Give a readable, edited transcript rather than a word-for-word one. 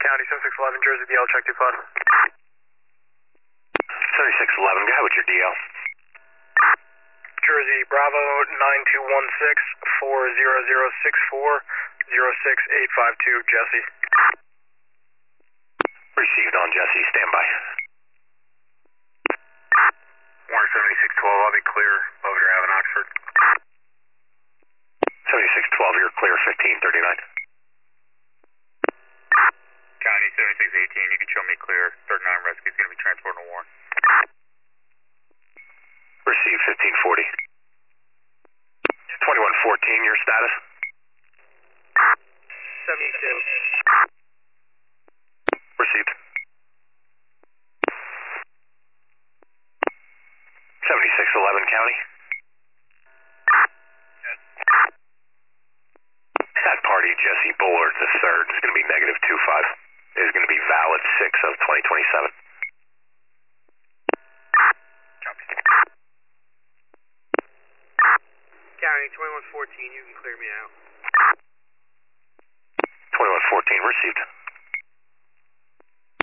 County, 7611, Jersey, DL, check 2-5. 7611, go ahead with your DL. Jersey, Bravo, 9216-40064-06852, Jesse. Received on Jesse, stand by. Warren 7612, I'll be clear, Bovier Ave in Oxford. 7612, you're clear, 1539. County 7618, you can show me clear, 39 rescue is going to be transporting to Warren. Received, 1540. 2114, your status? 72. Received. 7611 County. That party, Jesse Bullard III, is going to be -25. It is going to be valid 6 of 2027. County, 2114, you can clear me out. 2114, received.